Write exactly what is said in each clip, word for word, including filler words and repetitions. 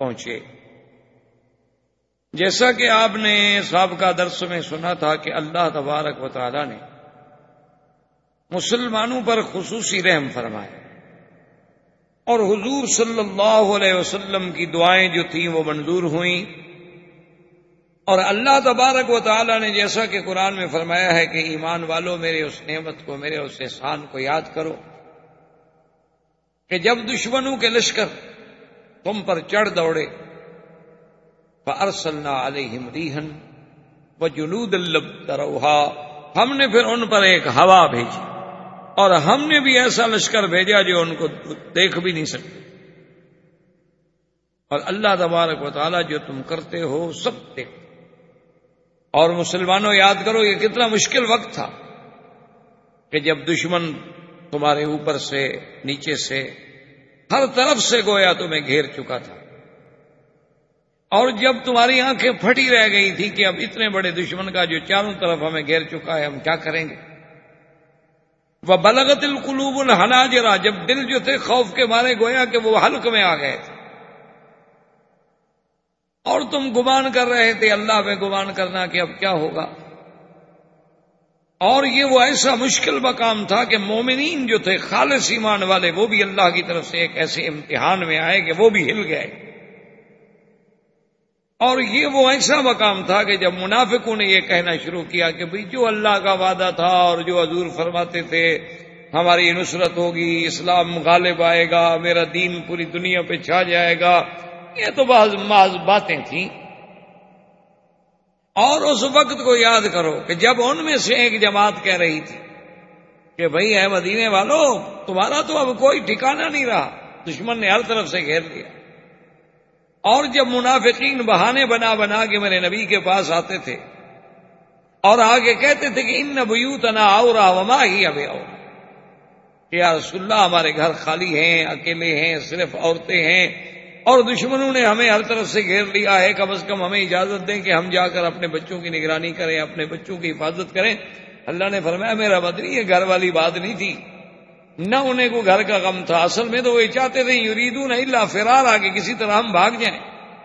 پہنچے۔ جیسا کہ آپ نے سابقہ درس میں سنا تھا کہ اللہ تبارک و تعالی نے مسلمانوں پر خصوصی رحم فرمایا اور حضور صلی اللہ علیہ وسلم کی دعائیں جو تھیں وہ منظور ہوئیں، اور اللہ تبارک و تعالی نے جیسا کہ قرآن میں فرمایا ہے کہ ایمان والوں میرے اس نعمت کو، میرے اس احسان کو یاد کرو کہ جب دشمنوں کے لشکر تم پر چڑھ دوڑے فَأَرْسَلْنَا عَلَيْهِمْ رِيحًا وَجُنُودًا لَّمْ تَرَوْهَا، ہم نے پھر ان پر ایک ہوا بھیجی اور ہم نے بھی ایسا لشکر بھیجا جو ان کو دیکھ بھی نہیں سکتے۔ اور اللہ تبارک و تعالیٰ جو تم کرتے ہو سب دیکھ۔ اور مسلمانوں یاد کرو یہ کتنا مشکل وقت تھا کہ جب دشمن تمہارے اوپر سے، نیچے سے، ہر طرف سے گویا تمہیں گھیر چکا تھا، اور جب تمہاری آنکھیں پھٹی رہ گئی تھی کہ اب اتنے بڑے دشمن کا جو چاروں طرف ہمیں گھیر چکا ہے ہم کیا کریں گے۔ وَبَلَغَتِ الْقُلُوبُ الْحَنَاجِرَ، جب دل جو تھے خوف کے مارے گویا کہ وہ حلق میں آ گئے تھے، اور تم گمان کر رہے تھے، اللہ میں گمان کرنا کہ اب کیا ہوگا۔ اور یہ وہ ایسا مشکل مقام تھا کہ مومنین جو تھے خالص ایمان والے وہ بھی اللہ کی طرف سے ایک ایسے امتحان میں آئے کہ وہ بھی ہل گئے۔ اور یہ وہ ایسا مقام تھا کہ جب منافقوں نے یہ کہنا شروع کیا کہ بھئی جو اللہ کا وعدہ تھا اور جو حضور فرماتے تھے ہماری نصرت ہوگی، اسلام غالب آئے گا، میرا دین پوری دنیا پہ چھا جائے گا، یہ تو بعض محض باتیں تھیں۔ اور اس وقت کو یاد کرو کہ جب ان میں سے ایک جماعت کہہ رہی تھی کہ بھئی اے مدینے والو تمہارا تو اب کوئی ٹھکانہ نہیں رہا، دشمن نے ہر طرف سے گھیر لیا۔ اور جب منافقین بہانے بنا بنا کے میرے نبی کے پاس آتے تھے اور آگے کہتے تھے کہ ان بیوتنا عورا وما ہی بعورا، کہ یا رسول اللہ ہمارے گھر خالی ہیں، اکیلے ہیں، صرف عورتیں ہیں، اور دشمنوں نے ہمیں ہر طرف سے گھیر لیا ہے، کم از کم ہمیں اجازت دیں کہ ہم جا کر اپنے بچوں کی نگرانی کریں، اپنے بچوں کی حفاظت کریں۔ اللہ نے فرمایا میرا بدری یہ گھر والی بات نہیں تھی، نہ انہیں کو گھر کا غم تھا، اصل میں تو وہ چاہتے تھے یریدون الا فرارا کہ کسی طرح ہم بھاگ جائیں۔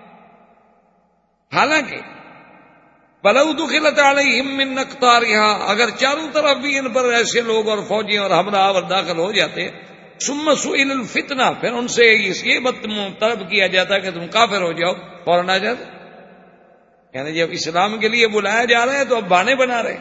حالانکہ بلو دخلت علیہم من اقطارها، اگر چاروں طرف بھی ان پر ایسے لوگ اور فوجی اور ہمراہ اور داخل ہو جاتے، ثم سئل الفتنہ، پھر ان سے یہ بات طلب کیا جاتا کہ تم کافر ہو جاؤ، فوراً آ جاتے۔ یعنی جب اسلام کے لیے بلایا جا رہا ہے تو اب بہانے بنا رہے۔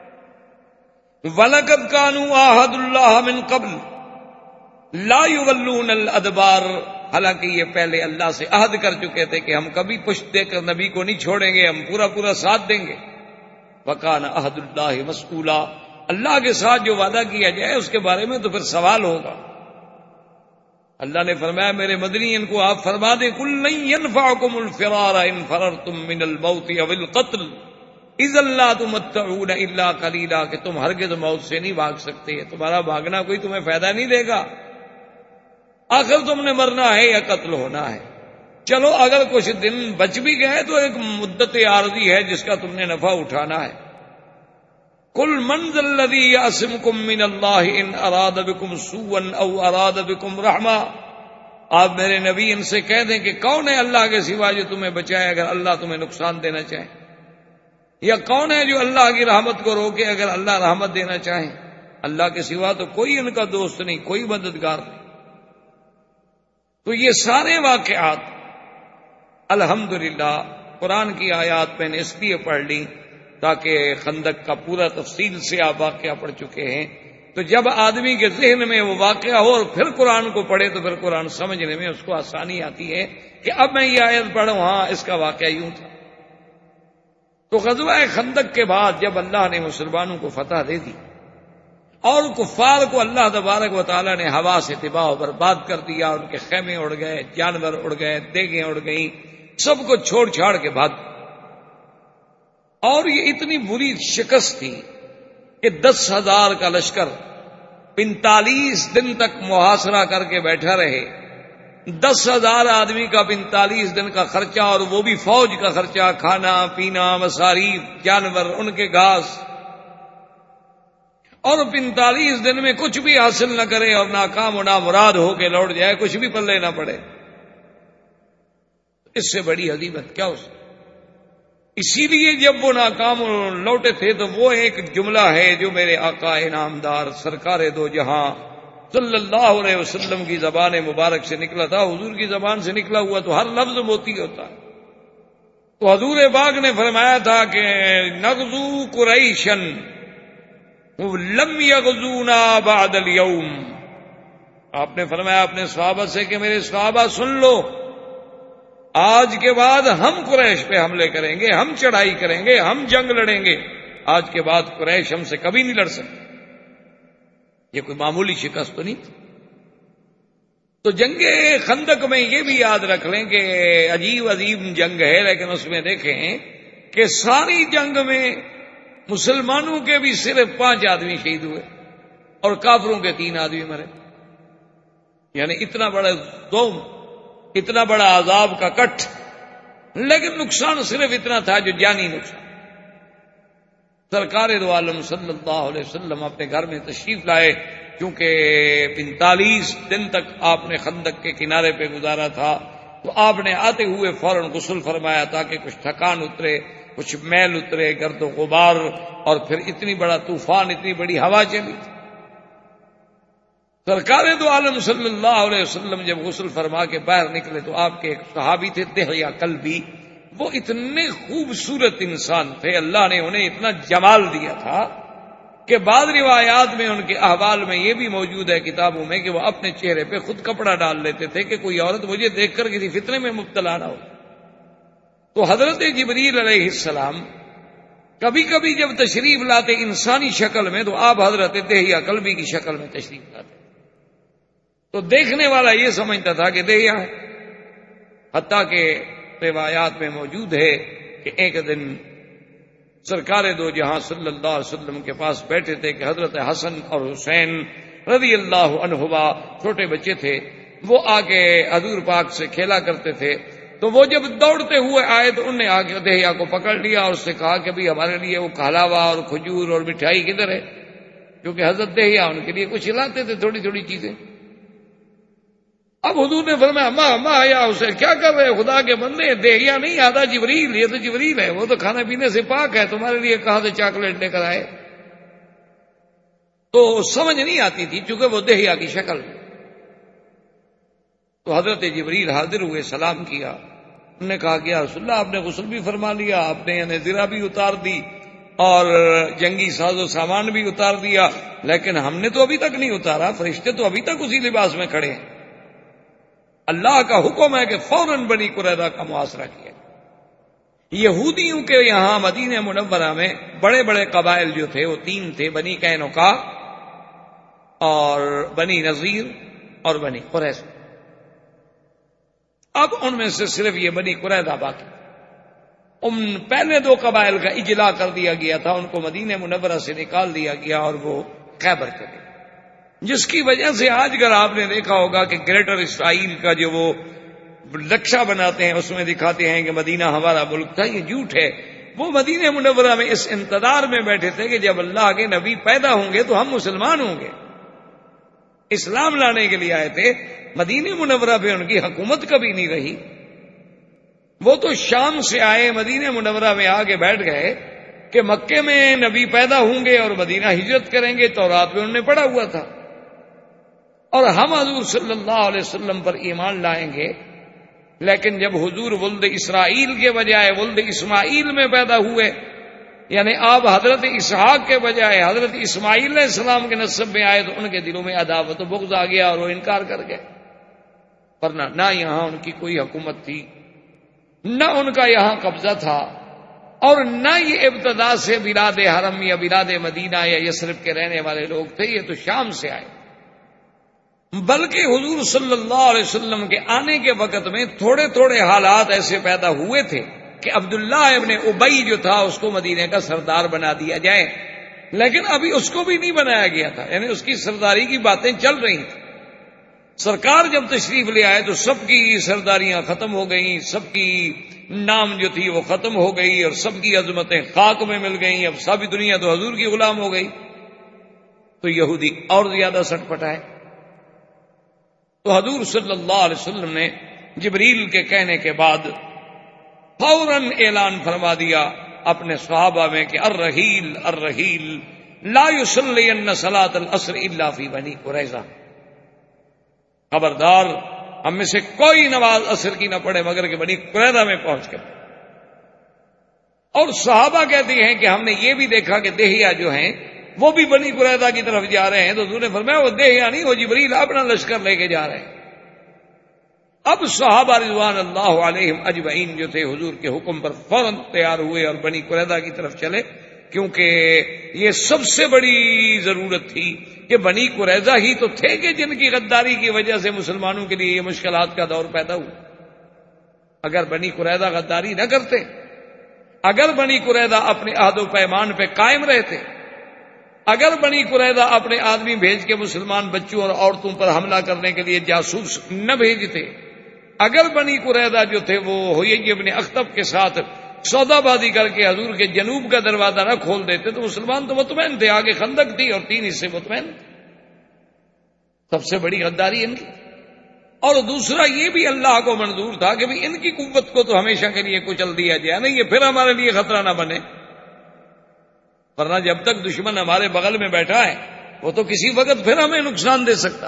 وَلَقَدْ كَانُوا عَاهَدُوا اللَّهَ مِن قَبْلُ لَا يُوَلُّونَ الْأَدْبَارَ، حالانکہ یہ پہلے اللہ سے عہد کر چکے تھے کہ ہم کبھی پشت دے کر نبی کو نہیں چھوڑیں گے، ہم پورا پورا ساتھ دیں گے۔ وَكَانَ عَهْدُ اللَّهِ مَسْئُولًا، اللہ کے ساتھ جو وعدہ کیا جائے اس کے بارے میں تو پھر سوال ہوگا۔ اللہ نے فرمایا میرے مدنی ان کو آپ فرما دیں قُل لَّن يَنفَعَكُمُ الْفِرَارَ إِن فَرَرْتُم مِّنَ الْمَوْتِ أَوِ الْقَتْلِ اذا لا تمتعون الا قلیلا، کہ تم ہرگز موت سے نہیں بھاگ سکتے، تمہارا بھاگنا کوئی تمہیں فائدہ نہیں دے گا، آخر تم نے مرنا ہے یا قتل ہونا ہے۔ چلو اگر کچھ دن بچ بھی گئے تو ایک مدت عارضی ہے جس کا تم نے نفع اٹھانا ہے۔ قل من ذا الذی یعصمکم من اللہ ان اراد بکم سوءا او اراد بکم رحمہ، آپ میرے نبی ان سے کہہ دیں کہ کون ہے اللہ کے سوا جو تمہیں بچائے اگر اللہ تمہیں نقصان دینا چاہے، یا کون ہے جو اللہ کی رحمت کو روکے اگر اللہ رحمت دینا چاہے۔ اللہ کے سوا تو کوئی ان کا دوست نہیں، کوئی مددگار نہیں۔ تو یہ سارے واقعات الحمدللہ قرآن کی آیات میں نے اس لیے پڑھ لی تاکہ خندق کا پورا تفصیل سے آپ واقعہ پڑھ چکے ہیں، تو جب آدمی کے ذہن میں وہ واقعہ ہو اور پھر قرآن کو پڑھے تو پھر قرآن سمجھنے میں اس کو آسانی آتی ہے کہ اب میں یہ آیت پڑھوں، ہاں اس کا واقعہ یوں تھا۔ تو غزوہ خندق کے بعد جب اللہ نے مسلمانوں کو فتح دے دی اور کفار کو اللہ تبارک و تعالی نے ہوا سے تباہ و برباد کر دیا، ان کے خیمے اڑ گئے، جانور اڑ گئے، دیگیں اڑ گئیں، سب کو چھوڑ چھاڑ کے بھاگ، اور یہ اتنی بری شکست تھی کہ دس ہزار کا لشکر پینتالیس دن تک محاصرہ کر کے بیٹھا رہے، دس ہزار آدمی کا پینتالیس دن کا خرچہ، اور وہ بھی فوج کا خرچہ، کھانا پینا، مصاریف، جانور، ان کے گھاس، اور پینتالیس دن میں کچھ بھی حاصل نہ کرے اور ناکام و نامراد ہو کے لوٹ جائے، کچھ بھی پلے نہ پڑے۔ اس سے بڑی ہزیمت کیا ہو سکتی؟ اسی لیے جب وہ ناکام لوٹے تھے تو وہ ایک جملہ ہے جو میرے آقا انعامدار سرکار دو جہاں صلی اللہ علیہ وسلم کی زبان مبارک سے نکلا تھا. حضور کی زبان سے نکلا ہوا تو ہر لفظ موتی ہوتا ہے. تو حضور پاک نے فرمایا تھا کہ نغزو قریشن لم یغزونا بعد اليوم. آپ نے فرمایا اپنے صحابہ سے کہ میرے صحابہ سن لو، آج کے بعد ہم قریش پہ حملے کریں گے، ہم چڑھائی کریں گے، ہم جنگ لڑیں گے. آج کے بعد قریش ہم سے کبھی نہیں لڑ سکتے. یہ کوئی معمولی شکست تو نہیں تھی. تو جنگ خندق میں یہ بھی یاد رکھ لیں کہ عجیب عجیب جنگ ہے، لیکن اس میں دیکھیں کہ ساری جنگ میں مسلمانوں کے بھی صرف پانچ آدمی شہید ہوئے اور کافروں کے تین آدمی مرے. یعنی اتنا بڑا دوم، اتنا بڑا عذاب کا کٹ، لیکن نقصان صرف اتنا تھا جو جانی نقصان. سرکار دو عالم صلی اللہ علیہ وسلم اپنے گھر میں تشریف لائے، کیونکہ پینتالیس دن تک آپ نے خندق کے کنارے پہ گزارا تھا. تو آپ نے آتے ہوئے فوراً غسل فرمایا تاکہ کچھ تھکان اترے، کچھ میل اترے، گرد و غبار، اور پھر اتنی بڑا طوفان، اتنی بڑی ہوا چلی. سرکار دو عالم صلی اللہ علیہ وسلم جب غسل فرما کے باہر نکلے تو آپ کے ایک صحابی تھے دہیا کلبی. وہ اتنے خوبصورت انسان تھے، اللہ نے انہیں اتنا جمال دیا تھا کہ بعض روایات میں ان کے احوال میں یہ بھی موجود ہے کتابوں میں کہ وہ اپنے چہرے پہ خود کپڑا ڈال لیتے تھے کہ کوئی عورت مجھے دیکھ کر کسی فتنے میں مبتلا نہ ہو. تو حضرت جبریل علیہ السلام کبھی کبھی جب تشریف لاتے انسانی شکل میں تو آپ حضرت دہیا کلبی کی شکل میں تشریف لاتے. تو دیکھنے والا یہ سمجھتا تھا کہ دہیا ہے. حتیٰ کہ روایات میں موجود ہے کہ ایک دن سرکار دو جہاں صلی اللہ علیہ وسلم کے پاس بیٹھے تھے کہ حضرت حسن اور حسین رضی اللہ عنہما چھوٹے بچے تھے، وہ آگے حضور پاک سے کھیلا کرتے تھے. تو وہ جب دوڑتے ہوئے آئے تو انہوں نے آ کے دہیا کو پکڑ لیا اور اس سے کہا کہ بھی ہمارے لیے وہ کہلاوا اور کھجور اور مٹھائی کدھر ہے، کیونکہ حضرت دہیا ان کے لیے کچھ لاتے تھے تھوڑی تھوڑی چیزیں. اب حضور نے فرمایا اما اما یا اسے کیا کر رہے خدا کے بندے، دہیا نہیں آدھا جبریل، یہ تو جبریل ہے، وہ تو کھانے پینے سے پاک ہے، تمہارے لیے کہاں سے چاکلیٹ لے کر آئے. تو سمجھ نہیں آتی تھی چونکہ وہ دہیا کی شکل. تو حضرت جبریل حاضر ہوئے، سلام کیا. انہوں نے کہا کہ یا رسول اللہ آپ نے غسل بھی فرما لیا، آپ نے یعنی زرہ بھی اتار دی اور جنگی ساز و سامان بھی اتار دیا، لیکن ہم نے تو ابھی تک نہیں اتارا، فرشتے تو ابھی تک اسی لباس میں کھڑے ہیں. اللہ کا حکم ہے کہ فوراً بنی قریظہ کا محاصرہ کیا. یہودیوں کے یہاں مدینہ منورہ میں بڑے بڑے قبائل جو تھے وہ تین تھے، بنی قینقاع اور بنی نذیر اور بنی قریظہ. اب ان میں سے صرف یہ بنی قریظہ باقی. ان پہلے دو قبائل کا اجلاء کر دیا گیا تھا، ان کو مدینہ منورہ سے نکال دیا گیا اور وہ خیبر چلے، جس کی وجہ سے آج اگر آپ نے دیکھا ہوگا کہ گریٹر اسرائیل کا جو وہ نقشہ بناتے ہیں اس میں دکھاتے ہیں کہ مدینہ ہمارا ملک تھا، یہ جھوٹ ہے. وہ مدینہ منورہ میں اس انتظار میں بیٹھے تھے کہ جب اللہ کے نبی پیدا ہوں گے تو ہم مسلمان ہوں گے. اسلام لانے کے لیے آئے تھے. مدینہ منورہ پہ ان کی حکومت کبھی نہیں رہی. وہ تو شام سے آئے، مدینہ منورہ میں آ کے بیٹھ گئے کہ مکے میں نبی پیدا ہوں گے اور مدینہ ہجرت کریں گے، تورات میں انہوں نے پڑھا ہوا تھا، اور ہم حضور صلی اللہ علیہ وسلم پر ایمان لائیں گے. لیکن جب حضور ولد اسرائیل کے بجائے ولد اسماعیل میں پیدا ہوئے، یعنی آپ حضرت اسحاق کے بجائے حضرت اسماعیل علیہ السلام کے نسب میں آئے، تو ان کے دلوں میں عداوت و بغض آ گیا اور وہ انکار کر گئے. ورنہ نہ یہاں ان کی کوئی حکومت تھی، نہ ان کا یہاں قبضہ تھا، اور نہ یہ ابتدا سے بلاد حرم یا بلاد مدینہ یا یثرب کے رہنے والے لوگ تھے، یہ تو شام سے آئے. بلکہ حضور صلی اللہ علیہ وسلم کے آنے کے وقت میں تھوڑے تھوڑے حالات ایسے پیدا ہوئے تھے کہ عبداللہ ابن ابی جو تھا اس کو مدینے کا سردار بنا دیا جائے، لیکن ابھی اس کو بھی نہیں بنایا گیا تھا، یعنی اس کی سرداری کی باتیں چل رہی تھیں. سرکار جب تشریف لے آئے تو سب کی سرداریاں ختم ہو گئیں، سب کی نام جو تھی وہ ختم ہو گئی اور سب کی عظمتیں خاک میں مل گئیں. اب ساری دنیا تو حضور کی غلام ہو گئی. تو یہودی اور زیادہ سٹ پٹائے. تو حضور صلی اللہ علیہ وسلم نے جبریل کے کہنے کے بعد فوراً اعلان فرما دیا اپنے صحابہ میں کہ الرحیل الرحیل لا یصلین صلاۃ العصر الا فی بنی قریظہ، خبردار ہم میں سے کوئی نماز عصر کی نہ پڑھے مگر کہ بنی قریظہ میں پہنچ کر۔ اور صحابہ کہتے ہیں کہ ہم نے یہ بھی دیکھا کہ دہیا جو ہیں وہ بھی بنی قریظہ کی طرف جا رہے ہیں، تو حضور نے فرمایا وہ دہیا نہیں، وہ جبریل اپنا لشکر لے کے جا رہے ہیں۔ اب صحابہ رضوان اللہ علیہم اجمعین جو تھے حضور کے حکم پر فوراً تیار ہوئے اور بنی قریظہ کی طرف چلے، کیونکہ یہ سب سے بڑی ضرورت تھی کہ بنی قریظہ ہی تو تھے کہ جن کی غداری کی وجہ سے مسلمانوں کے لیے یہ مشکلات کا دور پیدا ہوا۔ اگر بنی قریظہ غداری نہ کرتے، اگر بنی قریظہ اپنے عہد و پیمان پہ قائم رہتے، اگر بنی قریظہ اپنے آدمی بھیج کے مسلمان بچوں اور عورتوں پر حملہ کرنے کے لیے جاسوس نہ بھیجتے، اگر بنی قریظہ جو تھے وہ حیی ابن اخطب کے ساتھ سودا بازی کر کے حضور کے جنوب کا دروازہ نہ کھول دیتے تو مسلمان تو مطمئن تھے، آگے خندق تھی اور تین حصے مطمئن تھے۔ سب سے بڑی غداری ان کی، اور دوسرا یہ بھی اللہ کو منظور تھا کہ بھی ان کی قوت کو تو ہمیشہ کے لیے کچل دیا جائے، نہیں یہ پھر ہمارے لیے خطرہ نہ بنے، ورنہ جب تک دشمن ہمارے بغل میں بیٹھا ہے وہ تو کسی وقت پھر ہمیں نقصان دے سکتا۔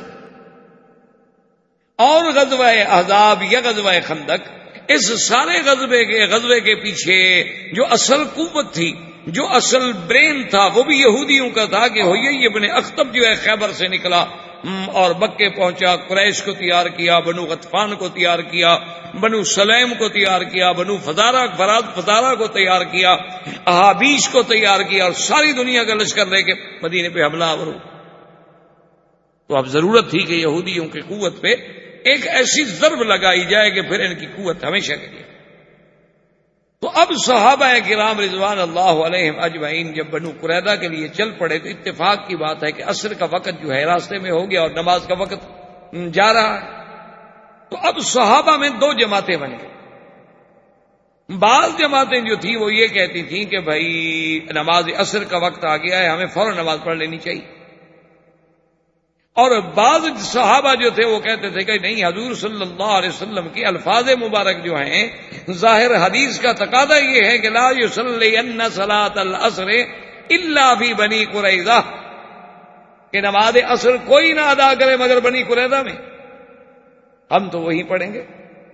اور غزوہ احزاب یا غزوہ خندق، اس سارے غزوے کے غزوے کے پیچھے جو اصل قوت تھی، جو اصل برین تھا، وہ بھی یہودیوں کا تھا کہ حیی ابن اخطب جو ہے خیبر سے نکلا اور مکے پہنچا، قریش کو تیار کیا، بنو غطفان کو تیار کیا، بنو سلیم کو تیار کیا، بنو فزارہ فراد فزارہ کو تیار کیا، احابیش کو تیار کیا، اور ساری دنیا کا لشکر لے کے مدینے پہ حملہ آور ہوا۔ تو اب ضرورت تھی کہ یہودیوں کی قوت پہ ایک ایسی ضرب لگائی جائے کہ پھر ان کی قوت ہمیشہ کے لیے۔ تو اب صحابہ کرام رضوان اللہ علیہم اجمعین جب بنو قریظہ کے لیے چل پڑے تو اتفاق کی بات ہے کہ عصر کا وقت جو ہے راستے میں ہو گیا اور نماز کا وقت جا رہا ہے۔ تو اب صحابہ میں دو جماعتیں بن گئی۔ بعض جماعتیں جو تھیں وہ یہ کہتی تھیں کہ بھائی نماز عصر کا وقت آ گیا ہے، ہمیں فوراً نماز پڑھ لینی چاہیے، اور بعض صحابہ جو تھے وہ کہتے تھے کہ نہیں، حضور صلی اللہ علیہ وسلم کی الفاظ مبارک جو ہیں، ظاہر حدیث کا تقاضا یہ ہے کہ لا یصلین صلاۃ العصر الا فی بنی قریظہ، کہ نماز عصر کوئی نہ ادا کرے مگر بنی قریظہ میں، ہم تو وہی پڑھیں گے۔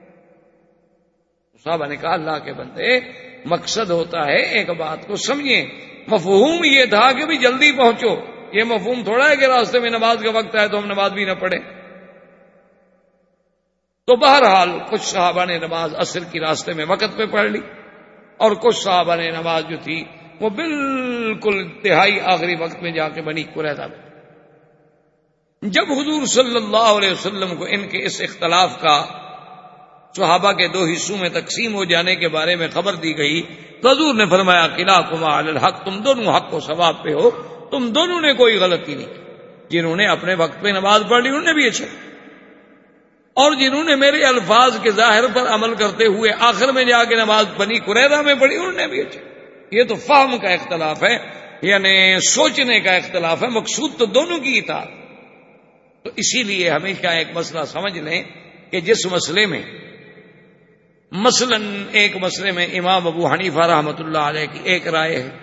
صحابہ نے کہا اللہ کے بندے، مقصد ہوتا ہے ایک بات کو سمجھیں، مفہوم یہ تھا کہ بھی جلدی پہنچو، یہ مفہوم تھوڑا ہے کہ راستے میں نماز کا وقت ہے تو ہم نماز بھی نہ پڑھیں۔ تو بہرحال کچھ صحابہ نے نماز عصر کی راستے میں وقت پہ پڑھ لی، اور کچھ صحابہ نے نماز جو تھی وہ بالکل انتہائی آخری وقت میں جا کے بنی قریظہ میں۔ جب حضور صلی اللہ علیہ وسلم کو ان کے اس اختلاف کا صحابہ کے دو حصوں میں تقسیم ہو جانے کے بارے میں خبر دی گئی تو حضور نے فرمایا کلاکما علی الحق، تم دونوں حق و ثواب پہ ہو، تم دونوں نے کوئی غلطی نہیں کی، جنہوں نے اپنے وقت پہ نماز پڑھ لی انہوں نے بھی اچھا، اور جنہوں نے میرے الفاظ کے ظاہر پر عمل کرتے ہوئے آخر میں جا کے نماز بنی قریظہ میں پڑھی انہوں نے بھی اچھا۔ یہ تو فہم کا اختلاف ہے، یعنی سوچنے کا اختلاف ہے، مقصود تو دونوں کی اطاعت۔ تو اسی لیے ہمیشہ ایک مسئلہ سمجھ لیں کہ جس مسئلے میں مثلا ایک مسئلے میں امام ابو حنیفہ رحمۃ اللہ علیہ کی ایک رائے ہے،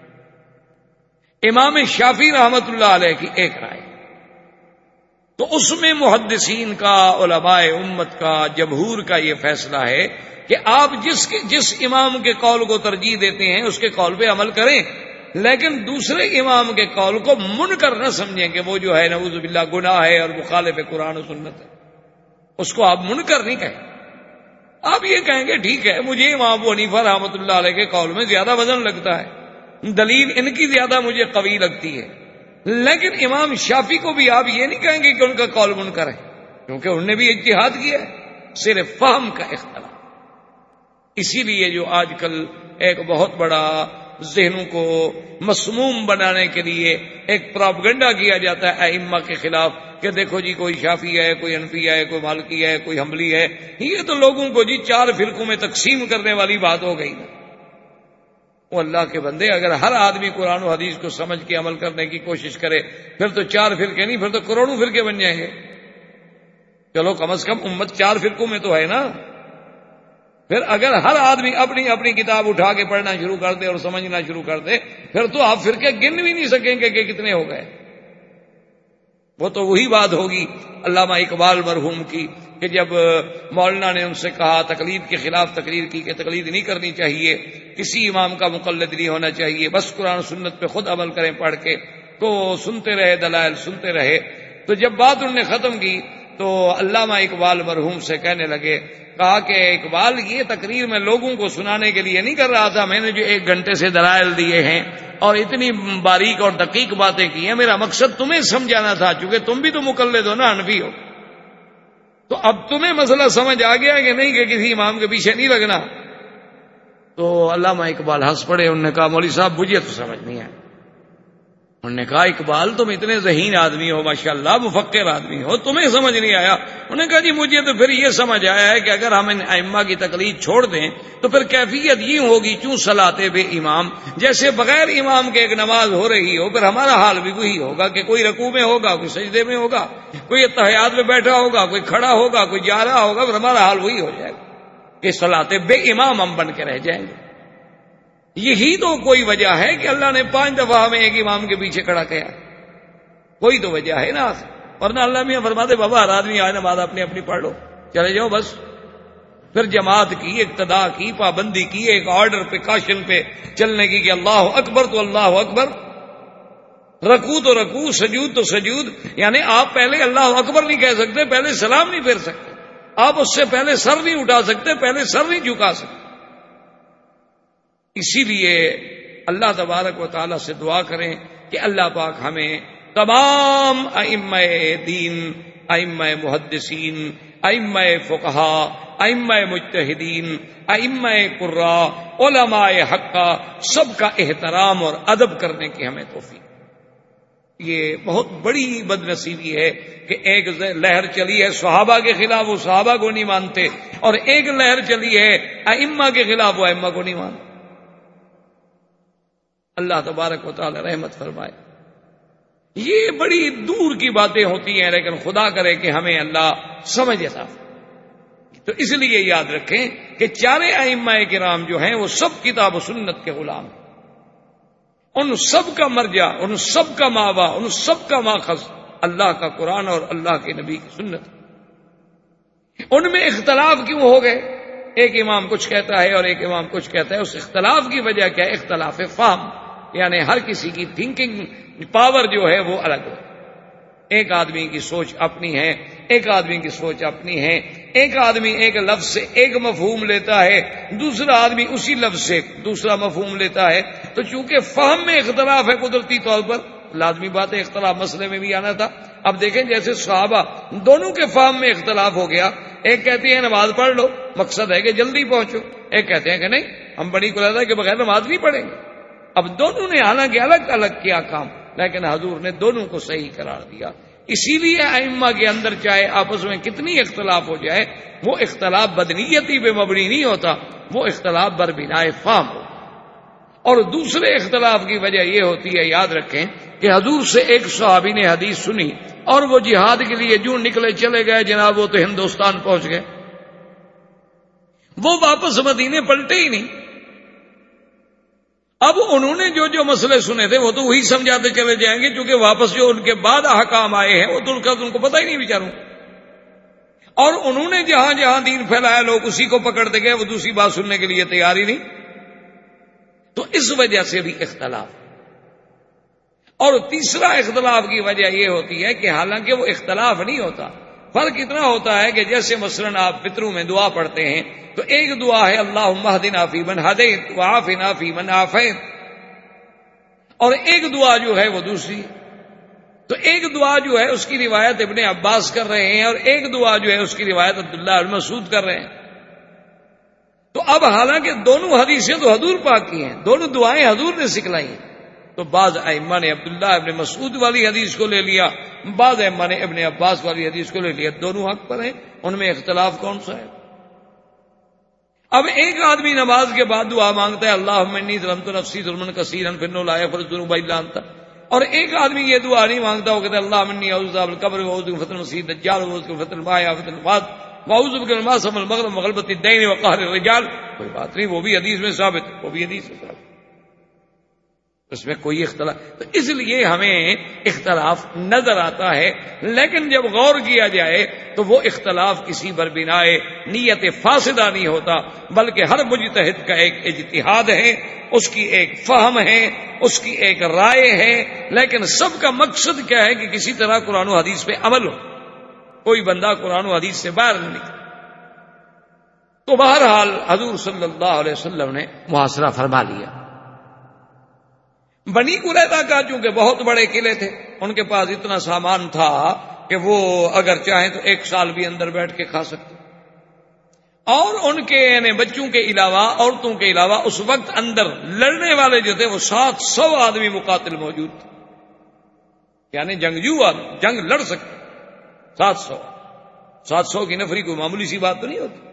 امام شافعی رحمۃ اللہ علیہ کی ایک رائے، تو اس میں محدثین کا، علماء امت کا، جمہور کا یہ فیصلہ ہے کہ آپ جس کے جس امام کے قول کو ترجیح دیتے ہیں اس کے قول پہ عمل کریں، لیکن دوسرے امام کے قول کو منکر نہ سمجھیں کہ وہ جو ہے نعوذ باللہ گناہ ہے اور مخالف قرآن و سنت ہے، اس کو آپ منکر نہیں کہیں، آپ یہ کہیں گے ٹھیک ہے مجھے امام ابو حنیفہ رحمۃ اللہ علیہ کے قول میں زیادہ وزن لگتا ہے، دلیل ان کی زیادہ مجھے قوی لگتی ہے، لیکن امام شافعی کو بھی آپ یہ نہیں کہیں گے کہ ان کا قول منکر ہے، کیونکہ انہوں نے بھی اجتہاد کیا ہے، صرف فہم کا اختلاف۔ اسی لیے جو آج کل ایک بہت بڑا ذہنوں کو مسموم بنانے کے لیے ایک پروپیگنڈا کیا جاتا ہے ائمہ کے خلاف کہ دیکھو جی کوئی شافعی ہے، کوئی حنفی ہے، کوئی مالکی ہے، کوئی حنبلی ہے، یہ تو لوگوں کو جی چار فرقوں میں تقسیم کرنے والی بات ہو گئی نا۔ وہ اللہ کے بندے، اگر ہر آدمی قرآن و حدیث کو سمجھ کے عمل کرنے کی کوشش کرے پھر تو چار فرقے نہیں، پھر تو کروڑوں فرقے بن جائیں گے۔ چلو کم از کم امت چار فرقوں میں تو ہے نا. پھر اگر ہر آدمی اپنی اپنی کتاب اٹھا کے پڑھنا شروع کر دے اور سمجھنا شروع کر دے پھر تو آپ فرقے گن بھی نہیں سکیں گے کہ کتنے ہو گئے. وہ تو وہی بات ہوگی علامہ اقبال مرحوم کی کہ جب مولانا نے ان سے کہا تقلید کے خلاف تقریر کی کہ تقلید نہیں کرنی چاہیے, کسی امام کا مقلد نہیں ہونا چاہیے, بس قرآن سنت پہ خود عمل کریں پڑھ کے, تو سنتے رہے دلائل سنتے رہے. تو جب بات انہوں نے ختم کی تو علامہ اقبال مرحوم سے کہنے لگے, کہا کہ اقبال یہ تقریر میں لوگوں کو سنانے کے لیے نہیں کر رہا تھا, میں نے جو ایک گھنٹے سے دلائل دیے ہیں اور اتنی باریک اور دقیق باتیں کی ہیں, میرا مقصد تمہیں سمجھانا تھا, چونکہ تم بھی تو مقلد ہو نا, حنفی ہو, تو اب تمہیں مسئلہ سمجھ آ گیا کہ نہیں کہ کسی امام کے پیچھے نہیں لگنا. تو علامہ اقبال ہنس پڑے, انہوں نے کہا مولوی صاحب مجھے تو سمجھ نہیں آیا. انہوں نے کہا اقبال تم اتنے ذہین آدمی ہو, ماشاءاللہ مفکر آدمی ہو, تمہیں سمجھ نہیں آیا. انہوں نے کہا جی مجھے تو پھر یہ سمجھ آیا ہے کہ اگر ہم ان ائمہ کی تقلید چھوڑ دیں تو پھر کیفیت یہ ہوگی چوں صلاتے بے امام, جیسے بغیر امام کے ایک نماز ہو رہی ہو, پھر ہمارا حال بھی وہی ہوگا کہ کوئی رکوع میں ہوگا, کوئی سجدے میں ہوگا, کوئی اتحیات میں بیٹھا ہوگا, کوئی کھڑا ہوگا, کوئی جا رہا ہوگا, پھر ہمارا حال وہی ہو جائے گا کہ صلاتے بے امام ہم بن کے رہ جائیں گے. یہی تو کوئی وجہ ہے کہ اللہ نے پانچ دفعہ ہمیں ایک امام کے پیچھے کھڑا کیا, کوئی تو وجہ ہے نا. ورنہ اللہ میاں فرماتے بابا ہر آدمی آئے نماز اپنی اپنی پڑھ لو, چلے جاؤ بس. پھر جماعت کی, اقتداء کی, پابندی کی, ایک آرڈر پہ کاشن پہ چلنے کی کہ اللہ اکبر تو اللہ اکبر, رکوع تو رکوع, سجود تو سجود. یعنی آپ پہلے اللہ اکبر نہیں کہہ سکتے, پہلے سلام نہیں پھیر سکتے, آپ اس سے پہلے سر نہیں اٹھا سکتے, پہلے سر نہیں جھکا سکتے. اسی لیے اللہ تبارک و تعالی سے دعا کریں کہ اللہ پاک ہمیں تمام ائمہ دین, ائمہ محدثین, ائمہ فقہا, ائمہ مجتہدین, ائمہ قراء, علماء حقہ سب کا احترام اور ادب کرنے کی ہمیں توفیق. یہ بہت بڑی بد نصیبی ہے کہ ایک لہر چلی ہے صحابہ کے خلاف, وہ صحابہ کو نہیں مانتے, اور ایک لہر چلی ہے ائمہ کے خلاف, وہ ائمہ کو نہیں مانتے. اللہ تبارک و تعالی رحمت فرمائے. یہ بڑی دور کی باتیں ہوتی ہیں, لیکن خدا کرے کہ ہمیں اللہ سمجھ عطا. تو اس لیے یاد رکھیں کہ چارے ائمہ کرام جو ہیں وہ سب کتاب و سنت کے غلام ہیں. ان سب کا مرجع, ان سب کا ماوا, ان سب کا ماخذ اللہ کا قرآن اور اللہ کے نبی کی سنت. ان میں اختلاف کیوں ہو گئے؟ ایک امام کچھ کہتا ہے اور ایک امام کچھ کہتا ہے. اس اختلاف کی وجہ کیا ہے؟ اختلاف فہم, یعنی ہر کسی کی تھنکنگ پاور جو ہے وہ الگ ہے. ایک آدمی کی سوچ اپنی ہے, ایک آدمی کی سوچ اپنی ہے. ایک آدمی ایک لفظ سے ایک مفہوم لیتا ہے, دوسرا آدمی اسی لفظ سے دوسرا مفہوم لیتا ہے. تو چونکہ فہم میں اختلاف ہے قدرتی طور پر, لازمی بات ہے اختلاف مسئلے میں بھی آنا تھا. اب دیکھیں جیسے صحابہ دونوں کے فہم میں اختلاف ہو گیا. ایک کہتے ہیں نماز پڑھ لو, مقصد ہے کہ جلدی پہنچو. ایک کہتے ہیں کہ نہیں, ہم بڑی قلعہ کے بغیر نماز نہیں پڑھیں گے. اب دونوں نے حالانکہ الگ الگ کیا کام, لیکن حضور نے دونوں کو صحیح قرار دیا. اسی لیے ائمہ کے اندر چاہے آپس میں کتنی اختلاف ہو جائے, وہ اختلاف بدنیتی پہ مبنی نہیں ہوتا, وہ اختلاف بربنائے فہم ہو. اور دوسرے اختلاف کی وجہ یہ ہوتی ہے, یاد رکھیں کہ حضور سے ایک صحابی نے حدیث سنی اور وہ جہاد کے لیے جو نکلے چلے گئے جناب, وہ تو ہندوستان پہنچ گئے, وہ واپس مدینے پلٹے ہی نہیں. اب انہوں نے جو جو مسئلے سنے تھے وہ تو وہی سمجھاتے چلے جائیں گے, کیونکہ واپس جو ان کے بعد احکام آئے ہیں وہ تو ان کا ان کو پتہ ہی نہیں بیچاروں. اور انہوں نے جہاں جہاں دین پھیلایا لوگ اسی کو پکڑتے گئے, وہ دوسری بات سننے کے لیے تیار ہی نہیں. تو اس وجہ سے بھی اختلاف. اور تیسرا اختلاف کی وجہ یہ ہوتی ہے کہ حالانکہ وہ اختلاف نہیں ہوتا, فرق اتنا ہوتا ہے کہ جیسے مثلاً آپ فطروں میں دعا پڑھتے ہیں تو ایک دعا ہے اللہم اہدنا فیمن ہدیت وعافنا فیمن عافیت, اور ایک دعا جو ہے وہ دوسری. تو ایک دعا جو ہے اس کی روایت ابن عباس کر رہے ہیں, اور ایک دعا جو ہے اس کی روایت عبداللہ بن مسعود کر رہے ہیں. تو اب حالانکہ دونوں حدیثیں تو حضور پاک کی ہیں, دونوں دعائیں حضور نے سکھلائی ہیں, تو بعض ائمہ نے عبداللہ ابن مسعود والی حدیث کو لے لیا, بعض ائمہ نے ابن عباس والی حدیث کو لے لیا. دونوں حق پر ہیں, ان میں اختلاف کون سا ہے؟ اب ایک آدمی نماز کے بعد دعا مانگتا ہے اللہم انی ظلمت نفسی ظلما کثیرا فانہ لا یغفر الذنوب الا انت, اور ایک آدمی یہ دعا نہیں مانگتا ہو کہتے اللہ منی اعوذ بک القبر واعوذ بک فتنۃ المسیح الدجال واعوذ بک فتنۃ الماء فتنۃ الوفات واعوذ بک من الماسم المغرب وغلبۃ الدین وقہر الرجال. کوئی بات نہیں، وہ بھی حدیث میں ثابت، وہ بھی حدیث میں ثابت، اس میں کوئی اختلاف. تو اس لیے ہمیں اختلاف نظر آتا ہے، لیکن جب غور کیا جائے تو وہ اختلاف کسی پر بنائے نیت فاسدہ نہیں ہوتا، بلکہ ہر مجتہد کا ایک اجتہاد ہے، اس کی ایک فہم ہے، اس کی ایک رائے ہے، لیکن سب کا مقصد کیا ہے کہ کسی طرح قرآن و حدیث پہ عمل ہو، کوئی بندہ قرآن و حدیث سے باہر نہیں نکلے. تو بہرحال حضور صلی اللہ علیہ وسلم نے محاصرہ فرما لیا. بنی قریظہ کا چونکہ بہت بڑے قلعے تھے، ان کے پاس اتنا سامان تھا کہ وہ اگر چاہیں تو ایک سال بھی اندر بیٹھ کے کھا سکتے، اور ان کے یعنی بچوں کے علاوہ عورتوں کے علاوہ اس وقت اندر لڑنے والے جو تھے وہ سات سو آدمی مقاتل موجود تھے، یعنی جنگجو آدمی جنگ لڑ سکتے. سات سو سات سو کی نفری کوئی معمولی سی بات تو نہیں ہوتی.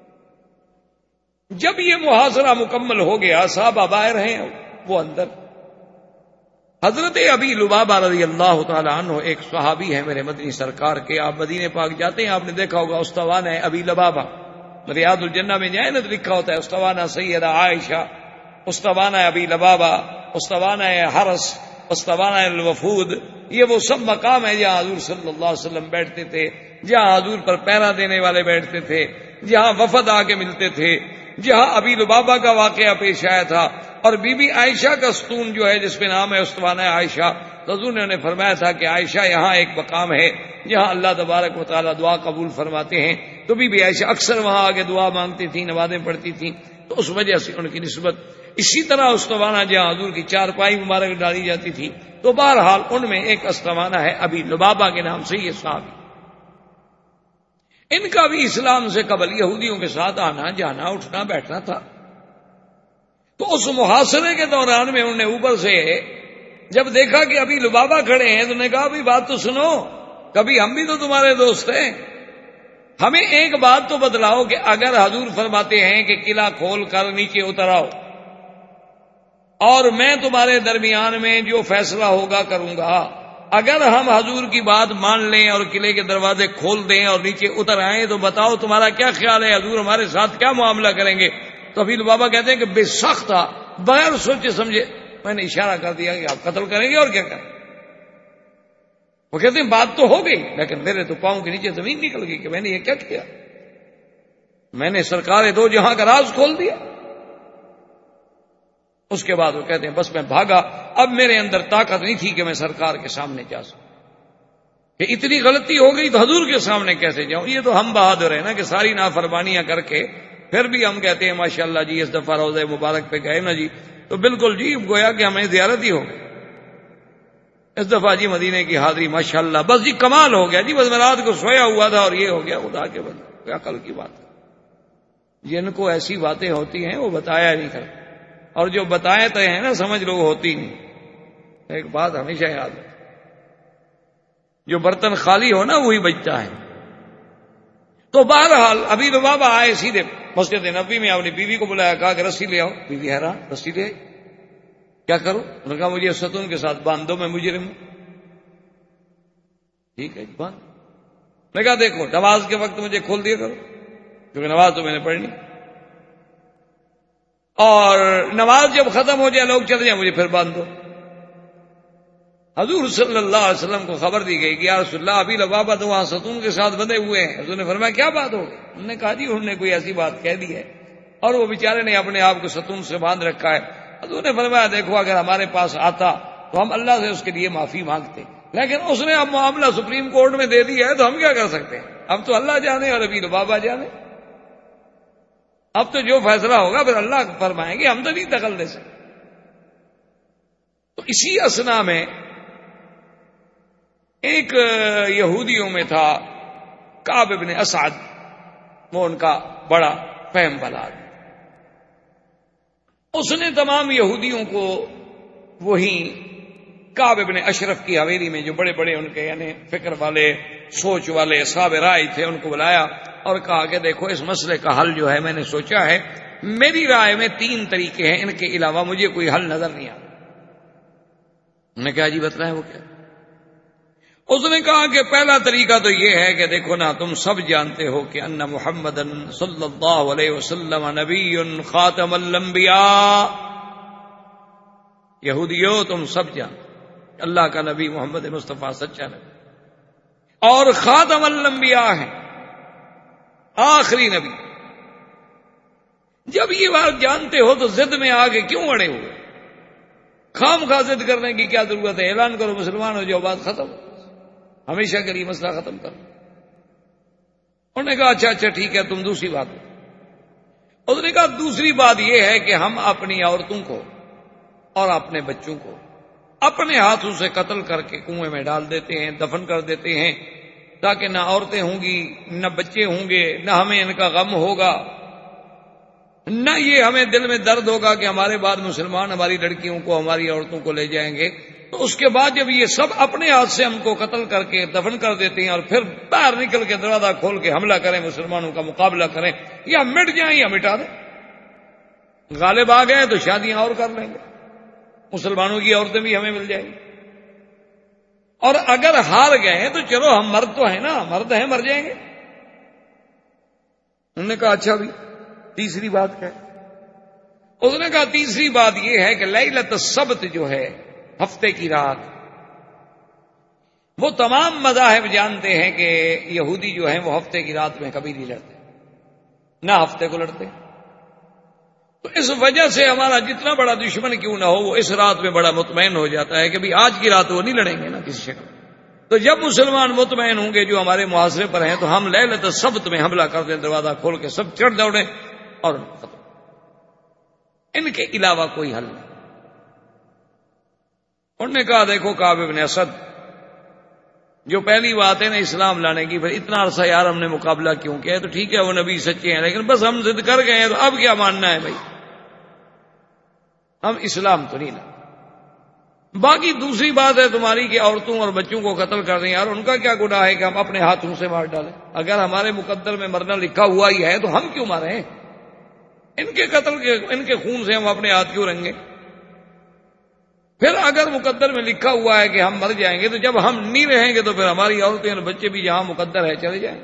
جب یہ محاصرہ مکمل ہو گیا، صحابہ باہر ہیں، وہ اندر. حضرت ابی لبابہ رضی اللہ تعالی عنہ ایک صحابی ہے میرے مدنی سرکار کے. آپ مدینے پاک جاتے ہیں، آپ نے دیکھا ہوگا استوان ہے ابی لبابہ، ریاض الجنہ میں جائیں نا تو لکھا ہوتا ہے استوانہ سیدہ عائشہ، استوانہ ابی لبابہ، استوانہ حرس، استوانہ الوفود. یہ وہ سب مقام ہے جہاں حضور صلی اللہ علیہ وسلم بیٹھتے تھے، جہاں حضور پر پہرا دینے والے بیٹھتے تھے، جہاں وفد آ کے ملتے تھے، جہاں ابی لبابہ کا واقعہ پیش آیا تھا. اور بی بی عائشہ کا ستون جو ہے جس پہ نام ہے استوانہ عائشہ، حضور نے انہیں فرمایا تھا کہ عائشہ یہاں ایک مقام ہے جہاں اللہ تبارک و تعالیٰ دعا قبول فرماتے ہیں. تو بی بی عائشہ اکثر وہاں آگے دعا مانگتی تھیں، نمازیں پڑھتی تھیں، تو اس وجہ سے ان کی نسبت. اسی طرح استوانہ جہاں حضور کی چارپائی مبارک ڈالی جاتی تھی. تو بہرحال ان میں ایک استوانہ ہے ابی لبابہ کے نام سے یہ صحابی. ان کا بھی اسلام سے قبل یہودیوں کے ساتھ آنا جانا اٹھنا بیٹھنا تھا. تو اس محاصرے کے دوران میں انہوں نے اوپر سے جب دیکھا کہ ابھی لبابہ کھڑے ہیں تو نے کہا ابھی بات تو سنو، کبھی ہم بھی تو تمہارے دوست ہیں، ہمیں ایک بات تو بتلاؤ کہ اگر حضور فرماتے ہیں کہ قلعہ کھول کر نیچے اتر آؤ اور میں تمہارے درمیان میں جو فیصلہ ہوگا کروں گا، اگر ہم حضور کی بات مان لیں اور قلعے کے دروازے کھول دیں اور نیچے اتر آئیں تو بتاؤ تمہارا کیا خیال ہے، حضور ہمارے ساتھ کیا معاملہ کریں گے؟ تو ابھی بابا کہتے ہیں کہ بے سخت تھا، بغیر سوچے سمجھے میں نے اشارہ کر دیا کہ آپ قتل کریں گے اور کیا کریں. وہ کہتے ہیں بات تو ہو گئی، لیکن میرے تو پاؤں کے نیچے زمین نکل گئی کہ میں نے یہ کیا کیا، میں نے سرکار دو جہاں کا راز کھول دیا. اس کے بعد وہ کہتے ہیں بس میں بھاگا، اب میرے اندر طاقت نہیں تھی کہ میں سرکار کے سامنے جا سکوں، کہ اتنی غلطی ہو گئی تو حضور کے سامنے کیسے جاؤں. یہ تو ہم بہادر ہیں نا کہ ساری نافرمانیاں کر کے پھر بھی ہم کہتے ہیں ماشاءاللہ جی اس دفعہ روضہ مبارک پہ گئے نا جی تو بالکل جی گویا کہ ہمیں زیارت ہی ہو گئی، اس دفعہ جی مدینے کی حاضری ماشاءاللہ بس جی کمال ہو گیا جی، بس میں رات کو سویا ہوا تھا اور یہ ہو گیا. خدا کے بندے عقل کی بات، جن کو ایسی باتیں ہوتی ہیں وہ بتایا نہیں کرتے، اور جو بتائے تو ہیں نا سمجھ لو ہوتی نہیں. ایک بات ہمیشہ یاد ہے، جو برتن خالی ہو نا وہی بچتا ہے. تو بہرحال ابھی لبابہ آئے سیدھے مسجد نبوی میں، اپنی بیوی کو بلایا، کہا کہ رسی لے آؤ. بیوی حیران، رسی لے آئی، کیا کروں؟ انہوں نے کہا مجھے ستون کے ساتھ باندھ دو، میں مجرم ہوں. ٹھیک ہے باندھ. میں کہا دیکھو نماز کے وقت مجھے کھول دیا کرو، کیونکہ نماز تو میں نے پڑھنی، اور نماز جب ختم ہو جائے لوگ چلے جائیں مجھے پھر باندھ دو. حضور صلی اللہ علیہ وسلم کو خبر دی گئی کہ یا رسول اللہ ابھی لبابہ تو وہاں ستون کے ساتھ بندھے ہوئے ہیں. حضور نے فرمایا کیا بات ہو گئی؟ انہوں نے کہا جی انہوں نے کوئی ایسی بات کہہ دی ہے اور وہ بیچارے نے اپنے آپ کو ستون سے باندھ رکھا ہے. حضور نے فرمایا دیکھو اگر ہمارے پاس آتا تو ہم اللہ سے اس کے لیے معافی مانگتے، لیکن اس نے اب معاملہ سپریم کورٹ میں دے دیا ہے تو ہم کیا کر سکتے ہیں؟ اب تو اللہ جانے اور ابھی لبابہ جانے، اب تو جو فیصلہ ہوگا پھر اللہ فرمائیں گے، ہم تو نہیں دخل دے سکتے. تو اسی اسنا میں ایک یہودیوں میں تھا کعب ابن اسعد، وہ ان کا بڑا فہم والا آدمی. اس نے تمام یہودیوں کو وہی کعب ابن اشرف کی حویلی میں جو بڑے بڑے ان کے یعنی فکر والے سوچ والے اصحاب رائے تھے ان کو بلایا اور کہا کہ دیکھو اس مسئلے کا حل جو ہے میں نے سوچا ہے، میری رائے میں تین طریقے ہیں، ان کے علاوہ مجھے کوئی حل نظر نہیں آتا. انہوں نے کہا جی بتلائیں وہ کیا؟ اس نے کہا کہ پہلا طریقہ تو یہ ہے کہ دیکھو نا، تم سب جانتے ہو کہ ان محمد صلی اللہ علیہ وسلم نبی خاتم الانبیاء. یہودیو تم سب جانتے اللہ کا نبی محمد مصطفیٰ سچا نبی اور خاتم الانبیاء ہے، آخری نبی. جب یہ بات جانتے ہو تو ضد میں آگے کیوں اڑے ہوئے؟ خام خواہ ضد کرنے کی کیا ضرورت ہے؟ اعلان کرو مسلمان ہو جاؤ، بات ختم، ہمیشہ کے لیے مسئلہ ختم کرو. انہوں نے کہا اچھا اچھا ٹھیک ہے، تم دوسری بات. اس نے کہا دوسری بات یہ ہے کہ ہم اپنی عورتوں کو اور اپنے بچوں کو اپنے ہاتھوں سے قتل کر کے کنویں میں ڈال دیتے ہیں، دفن کر دیتے ہیں، تاکہ نہ عورتیں ہوں گی، نہ بچے ہوں گے، نہ ہمیں ان کا غم ہوگا، نہ یہ ہمیں دل میں درد ہوگا کہ ہمارے بعد مسلمان ہماری لڑکیوں کو، ہماری عورتوں کو لے جائیں گے. تو اس کے بعد جب یہ سب اپنے ہاتھ سے ہم کو قتل کر کے دفن کر دیتے ہیں اور پھر باہر نکل کے دروازہ کھول کے حملہ کریں، مسلمانوں کا مقابلہ کریں، یا مٹ جائیں یا مٹا دیں. غالب آ گئے تو شادیاں اور کر لیں گے، مسلمانوں کی عورتیں بھی ہمیں مل جائیں گی. اور اگر ہار گئے تو چلو ہم مرد تو ہیں نا، مرد ہیں، مر جائیں گے. انہوں نے کہا اچھا بھی تیسری بات کیا ہے؟ اس نے کہا تیسری بات یہ ہے کہ لیلۃ السبت جو ہے، ہفتے کی رات، وہ تمام مذاہب جانتے ہیں کہ یہودی جو ہیں وہ ہفتے کی رات میں کبھی نہیں لڑتے، نہ ہفتے کو لڑتے. تو اس وجہ سے ہمارا جتنا بڑا دشمن کیوں نہ ہو، وہ اس رات میں بڑا مطمئن ہو جاتا ہے کہ بھی آج کی رات وہ نہیں لڑیں گے نا کسی شکل. تو جب مسلمان مطمئن ہوں گے جو ہمارے محاصرے پر ہیں، تو ہم لیلۃ السبت میں حملہ کر دیں، دروازہ کھول کے سب چڑھ دوڑیں اور ختم. ان کے علاوہ کوئی حل نہیں. انہوں نے کہا دیکھو کعب بن اسد، جو پہلی بات ہے نا اسلام لانے کی، پھر اتنا عرصہ یار ہم نے مقابلہ کیوں کیا ہے؟ تو ٹھیک ہے وہ نبی سچے ہیں، لیکن بس ہم ضد کر گئے ہیں، تو اب کیا ماننا ہے بھائی؟ ہم اسلام تو نہیں لا. باقی دوسری بات ہے تمہاری کہ عورتوں اور بچوں کو قتل کر دیں، یار ان کا کیا گناہ ہے کہ ہم اپنے ہاتھوں سے مار ڈالیں؟ اگر ہمارے مقدر میں مرنا لکھا ہوا ہی ہے تو ہم کیوں ماریں؟ ان کے قتل کے، ان کے خون سے ہم اپنے ہاتھ کیوں رنگیں؟ پھر اگر مقدر میں لکھا ہوا ہے کہ ہم مر جائیں گے، تو جب ہم نہیں رہیں گے تو پھر ہماری عورتیں اور بچے بھی جہاں مقدر ہے چلے جائیں.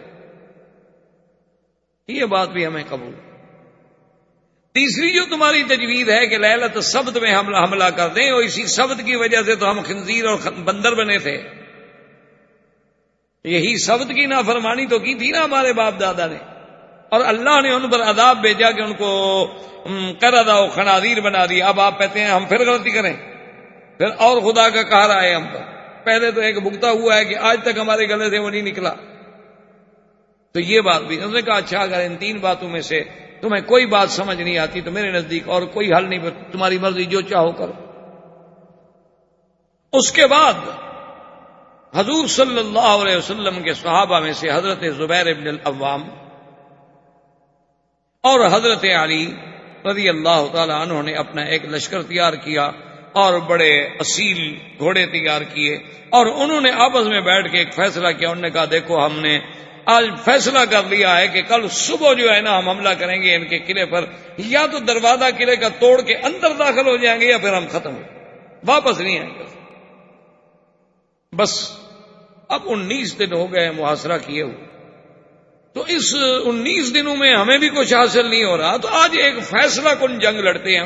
یہ بات بھی ہمیں قبول. تیسری جو تمہاری تجویز ہے کہ لیلۃ السبت میں حملہ حملہ کر دیں، اور اسی سبت کی وجہ سے تو ہم خنزیر اور بندر بنے تھے. یہی سبت کی نافرمانی تو کی تھی نا ہمارے باپ دادا نے، اور اللہ نے ان پر عذاب بھیجا کہ ان کو قردہ و خنازیر بنا دیا. اب آپ کہتے ہیں ہم پھر غلطی کریں، پھر اور خدا کا قہر آئے ہم پر. پہلے تو ایک بھگتا ہوا ہے کہ آج تک ہمارے گلے سے وہ نہیں نکلا. تو یہ بات بھی. انہوں نے کہا اچھا اگر ان تین باتوں میں سے تمہیں کوئی بات سمجھ نہیں آتی تو میرے نزدیک اور کوئی حل نہیں، تمہاری مرضی جو چاہو کرو. اس کے بعد حضور صلی اللہ علیہ وسلم کے صحابہ میں سے حضرت زبیر بن العوام اور حضرت علی رضی اللہ تعالی عنہ نے اپنا ایک لشکر تیار کیا اور بڑے اصیل گھوڑے تیار کیے، اور انہوں نے آپس میں بیٹھ کے ایک فیصلہ کیا. انہوں نے کہا دیکھو ہم نے آج فیصلہ کر لیا ہے کہ کل صبح جو ہے نا ہم حملہ کریں گے ان کے قلعے پر، یا تو دروازہ قلعے کا توڑ کے اندر داخل ہو جائیں گے یا پھر ہم ختم ہو واپس نہیں آئیں گے. بس اب انیس دن ہو گئے محاصرہ کیے ہوئے، تو اس انیس دنوں میں ہمیں بھی کچھ حاصل نہیں ہو رہا، تو آج ایک فیصلہ کن جنگ لڑتے ہیں.